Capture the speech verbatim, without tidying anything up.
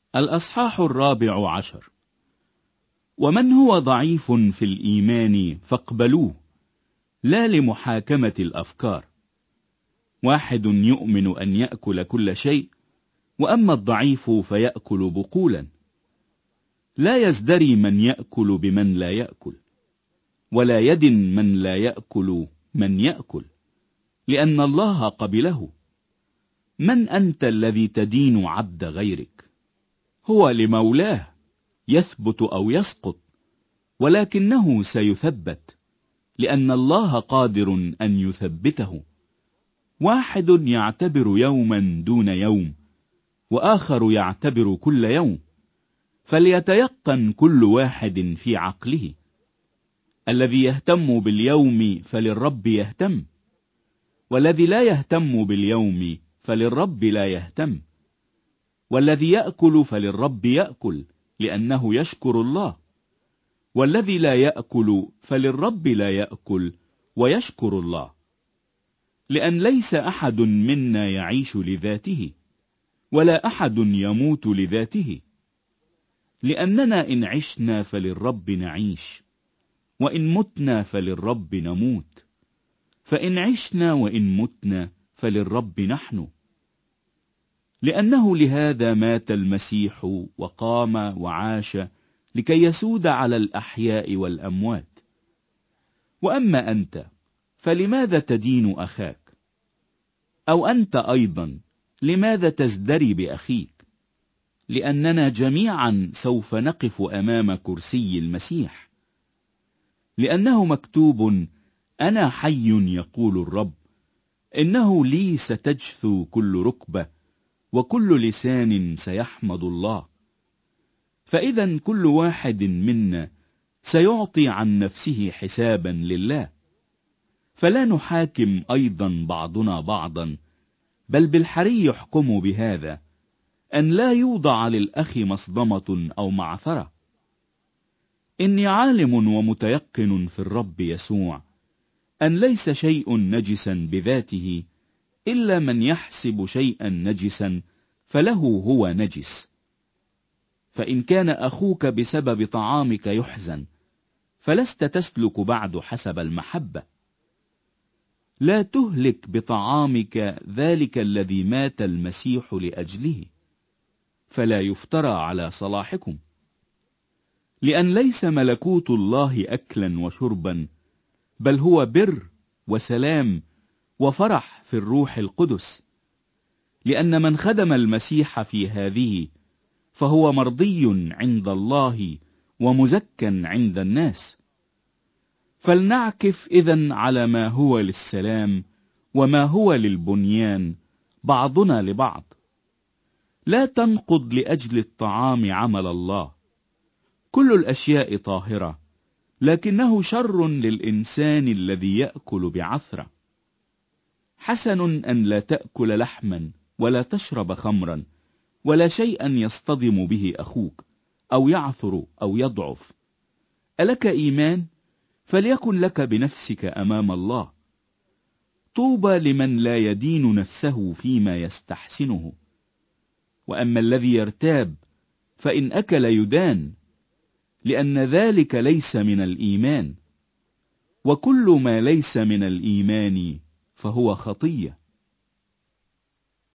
الأصحاح الرابع عشر. ومن هو ضعيف في الإيمان فاقبلوه، لا لمحاكمة الأفكار. واحد يؤمن أن يأكل كل شيء، وأما الضعيف فيأكل بقولا. لا يزدري من يأكل بمن لا يأكل، ولا يدن من لا يأكل من يأكل، لأن الله قبله. من أنت الذي تدين عبد غيرك؟ هو لمولاه، يثبت أو يسقط، ولكنه سيثبت، لأن الله قادر أن يثبته. واحد يعتبر يوما دون يوم، وآخر يعتبر كل يوم، فليتيقن كل واحد في عقله. الذي يهتم باليوم فللرب يهتم، والذي لا يهتم باليوم فللرب لا يهتم. والذي يأكل فللرب يأكل، لأنه يشكر الله. والذي لا يأكل فللرب لا يأكل ويشكر الله. لأن ليس أحد منا يعيش لذاته، ولا أحد يموت لذاته. لأننا إن عشنا فللرب نعيش، وإن متنا فللرب نموت. فإن عشنا وإن متنا فللرب نحن. لأنه لهذا مات المسيح وقام وعاش، لكي يسود على الأحياء والأموات. وأما أنت فلماذا تدين أخاك؟ أو أنت أيضا لماذا تزدري بأخيك؟ لأننا جميعا سوف نقف أمام كرسي المسيح. لأنه مكتوب: أنا حي يقول الرب، إنه لي ستجثو كل ركبة، وكل لسان سيحمد الله. فإذا كل واحد منا سيعطي عن نفسه حسابا لله. فلا نحاكم أيضا بعضنا بعضا، بل بالحري يحكم بهذا: أن لا يوضع للأخ مصدمة أو معثرة. إني عالم ومتيقن في الرب يسوع أن ليس شيء نجسا بذاته، إلا من يحسب شيئا نجسا فله هو نجس. فإن كان أخوك بسبب طعامك يحزن، فلست تسلك بعد حسب المحبة. لا تهلك بطعامك ذلك الذي مات المسيح لأجله، فلا يفترى على صلاحكم. لأن ليس ملكوت الله أكلا وشربا، بل هو بر وسلام وفرح في الروح القدس. لأن من خدم المسيح في هذه فهو مرضي عند الله ومزكى عند الناس. فلنعكف إذن على ما هو للسلام وما هو للبنيان بعضنا لبعض. لا تنقض لأجل الطعام عمل الله. كل الأشياء طاهرة، لكنه شر للإنسان الذي يأكل بعثرة. حسن أن لا تأكل لحما ولا تشرب خمرا ولا شيئا يصطدم به أخوك، أو يعثر أو يضعف. ألك إيمان؟ فليكن لك بنفسك أمام الله. طوبى لمن لا يدين نفسه فيما يستحسنه. وأما الذي يرتاب فإن أكل يدان، لأن ذلك ليس من الإيمان. وكل ما ليس من الإيمان فهو خطية.